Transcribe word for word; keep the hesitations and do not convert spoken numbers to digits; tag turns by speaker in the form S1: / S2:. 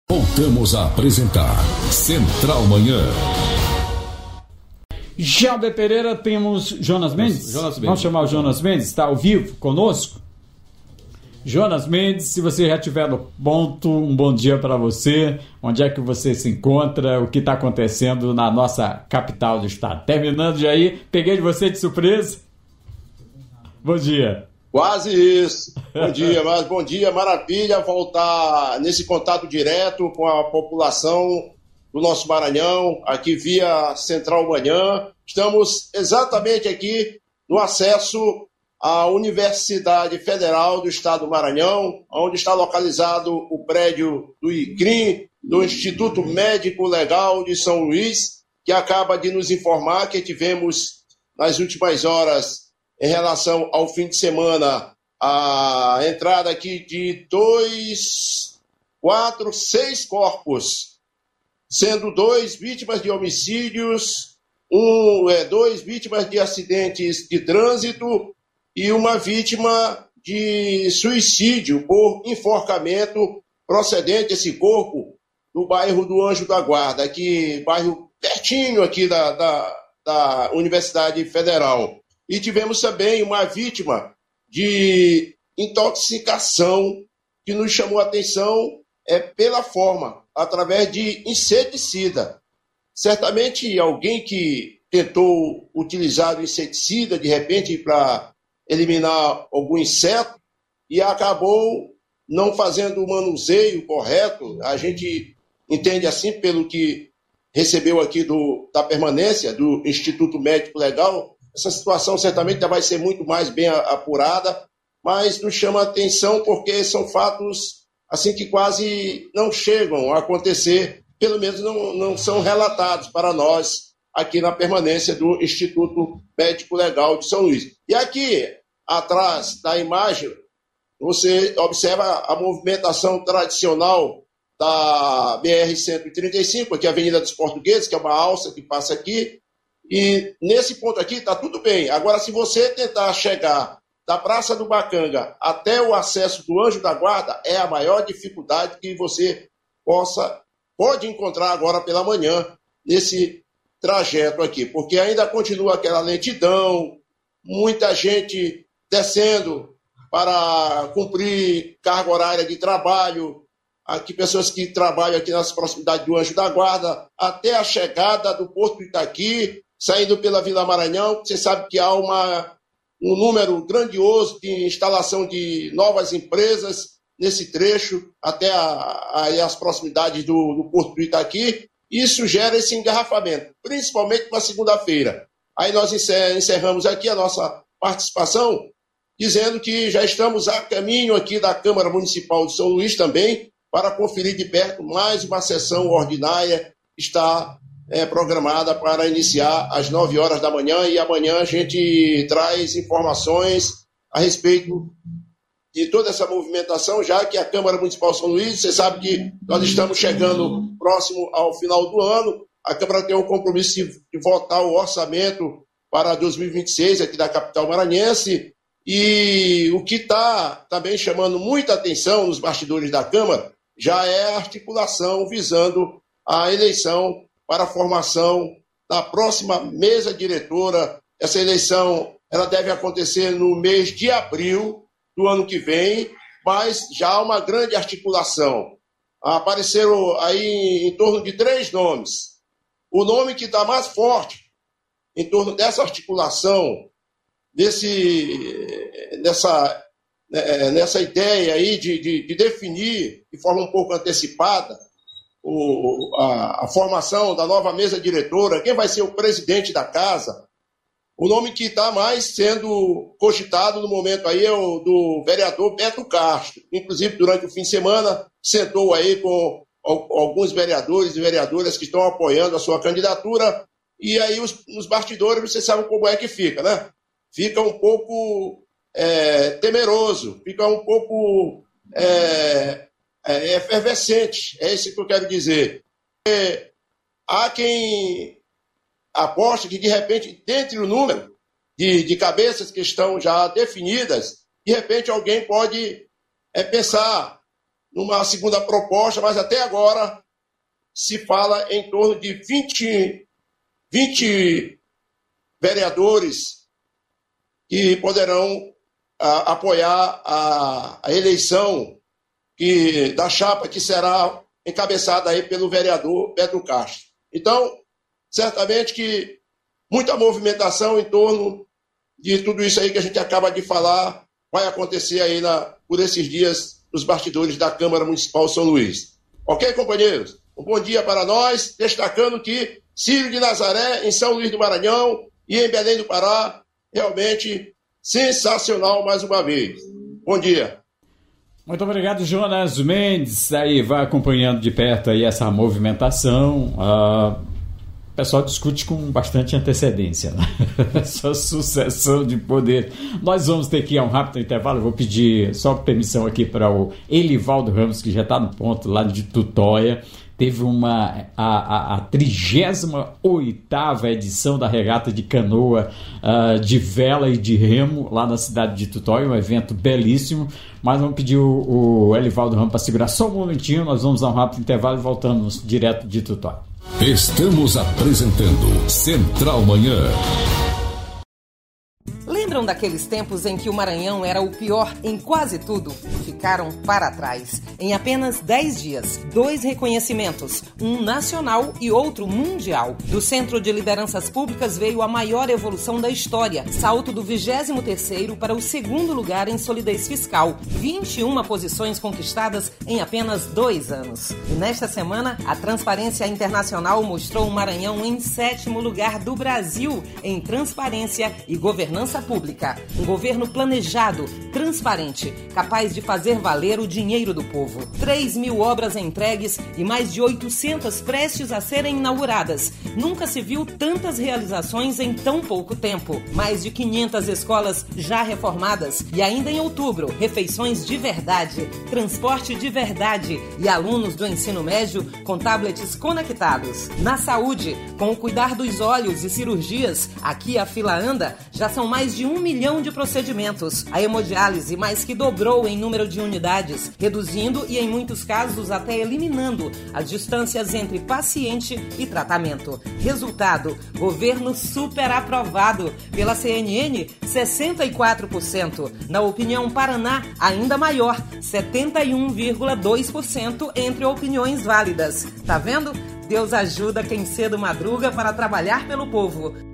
S1: Voltamos a apresentar Central Manhã.
S2: Jalber Pereira, temos Jonas Mendes.
S3: Jonas Mendes.
S2: Vamos chamar o Jonas Mendes, está ao vivo conosco. Jonas Mendes, se você já estiver no ponto, um bom dia para você. Onde é que você se encontra? O que está acontecendo na nossa capital do estado? Terminando já aí, peguei de você de surpresa. Bom dia.
S4: Quase isso. Bom dia, mas bom dia, maravilha voltar nesse contato direto com a população do nosso Maranhão, aqui via Central Manhã. Estamos exatamente aqui no acesso à Universidade Federal do Estado do Maranhão, onde está localizado o prédio do I C R I M, do Instituto Médico Legal de São Luís, que acaba de nos informar que tivemos, nas últimas horas, em relação ao fim de semana, a entrada aqui de dois, quatro, seis corpos, sendo dois vítimas de homicídios, um, é, dois vítimas de acidentes de trânsito e uma vítima de suicídio por enforcamento procedente esse corpo no bairro do Anjo da Guarda, aqui, bairro pertinho aqui da, da, da Universidade Federal. E tivemos também uma vítima de intoxicação que nos chamou a atenção é, pela forma, através de inseticida. Certamente alguém que tentou utilizar o inseticida, de repente, para eliminar algum inseto e acabou não fazendo o manuseio correto. A gente entende assim, pelo que recebeu aqui do, da permanência do Instituto Médico Legal. Essa situação certamente vai ser muito mais bem apurada, mas nos chama a atenção porque são fatos assim que quase não chegam a acontecer, pelo menos não, não são relatados para nós aqui na permanência do Instituto Médico Legal de São Luís. E aqui, atrás da imagem, você observa a movimentação tradicional da B R cento e trinta e cinco, aqui a Avenida dos Portugueses, que é uma alça que passa aqui, e nesse ponto aqui está tudo bem. Agora, se você tentar chegar da Praça do Bacanga até o acesso do Anjo da Guarda, é a maior dificuldade que você possa, pode encontrar agora pela manhã nesse trajeto aqui, porque ainda continua aquela lentidão, muita gente descendo para cumprir carga horária de trabalho, aqui pessoas que trabalham aqui nas proximidades do Anjo da Guarda, até a chegada do Porto Itaqui, saindo pela Vila Maranhão. Você sabe que há uma, um número grandioso de instalação de novas empresas nesse trecho, até a, a, as proximidades do, do Porto do Itaqui. Isso gera esse engarrafamento, principalmente na segunda-feira. Aí nós encerramos aqui a nossa participação, dizendo que já estamos a caminho aqui da Câmara Municipal de São Luís também, para conferir de perto mais uma sessão ordinária que está é, programada para iniciar às nove horas da manhã, e amanhã a gente traz informações a respeito de toda essa movimentação, já que a Câmara Municipal de São Luís, você sabe que nós estamos chegando próximo ao final do ano, a Câmara tem um compromisso de, de votar o orçamento para dois mil e vinte e seis aqui da capital maranhense, e o que está também chamando muita atenção nos bastidores da Câmara já é a articulação visando a eleição para a formação da próxima mesa diretora. Essa eleição ela deve acontecer no mês de abril do ano que vem, mas já há uma grande articulação. Apareceram aí em torno de três nomes. O nome que está mais forte em torno dessa articulação, desse, dessa, nessa ideia aí de, de, de definir de forma um pouco antecipada o, a, a formação da nova mesa diretora, quem vai ser o presidente da casa. O nome que está mais sendo cogitado no momento aí é o do vereador Beto Castro. Inclusive, durante o fim de semana, sentou aí com alguns vereadores e vereadoras que estão apoiando a sua candidatura. E aí, os, nos bastidores, você sabe como é que fica, né? Fica um pouco é, temeroso, fica um pouco é, é, efervescente. É isso que eu quero dizer. É, há quem aposta que, de repente, dentre o número de, de cabeças que estão já definidas, de repente alguém pode é, pensar numa segunda proposta, mas até agora se fala em torno de vinte, vinte vereadores que poderão a, apoiar a, a eleição que, da chapa que será encabeçada aí pelo vereador Pedro Castro. Então, certamente que muita movimentação em torno de tudo isso aí que a gente acaba de falar vai acontecer aí na, por esses dias nos bastidores da Câmara Municipal São Luís. Ok, companheiros? Um bom dia para nós, destacando que Círio de Nazaré, em São Luís do Maranhão e em Belém do Pará, realmente sensacional mais uma vez. Bom dia.
S2: Muito obrigado, Jonas Mendes. Aí vai acompanhando de perto aí essa movimentação. Uh, o pessoal discute com bastante antecedência, né? Essa sucessão de poder. Nós vamos ter que ir a um rápido intervalo. Eu vou pedir só permissão aqui para o Elivaldo Ramos, que já está no ponto lá de Tutóia. Teve uma, a, a, a trigésima oitava edição da regata de canoa uh, de vela e de remo lá na cidade de Tutóia, um evento belíssimo, mas vamos pedir o, o Elivaldo Ramos para segurar só um momentinho, nós vamos a um rápido intervalo e voltamos direto de Tutóia.
S1: Estamos apresentando Central Manhã.
S3: Lembram daqueles tempos em que o Maranhão era o pior em quase tudo? Ficaram para trás. Em apenas dez dias, dois reconhecimentos, um nacional e outro mundial. Do Centro de Lideranças Públicas veio a maior evolução da história, salto do vigésimo terceiro para o segundo lugar em solidez fiscal, vinte e uma posições conquistadas em apenas dois anos. E nesta semana, a Transparência Internacional mostrou o Maranhão em sétimo lugar do Brasil em transparência e governança pública. Um governo planejado, transparente, capaz de fazer valer o dinheiro do povo. três mil obras entregues e mais de oitocentas prestes a serem inauguradas. Nunca se viu tantas realizações em tão pouco tempo. Mais de quinhentas escolas já reformadas e ainda em outubro, refeições de verdade, transporte de verdade e alunos do ensino médio com tablets conectados. Na saúde, com o cuidar dos olhos e cirurgias, aqui a fila anda, já são mais de um milhão de procedimentos. A hemodiálise mais que dobrou em número de unidades, reduzindo e, em muitos casos, até eliminando as distâncias entre paciente e tratamento. Resultado, governo super aprovado. Pela C N N, sessenta e quatro por cento. Na opinião Paraná, ainda maior, setenta e um vírgula dois por cento entre opiniões válidas. Tá vendo? Deus ajuda quem cedo madruga para trabalhar pelo povo.